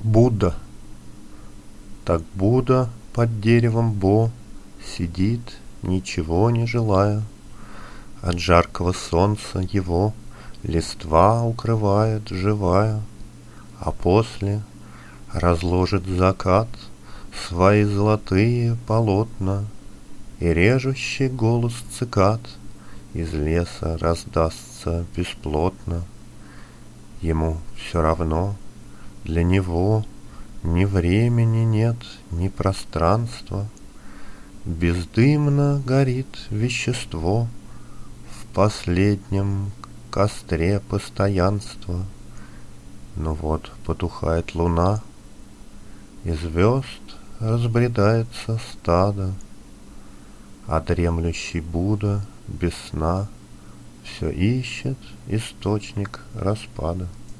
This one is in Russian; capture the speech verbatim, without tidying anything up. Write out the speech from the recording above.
Будда. Так Будда под деревом Бо сидит, ничего не желая. От жаркого солнца его листва укрывает живая, а после разложит закат свои золотые полотна, и режущий голос цикад из леса раздастся бесплотно. Ему все равно, для него ни времени нет, ни пространства. Бездымно горит вещество в последнем костре постоянства. Но вот потухает луна, и звезд разбредается стадо, а дремлющий Будда без сна все ищет источник распада.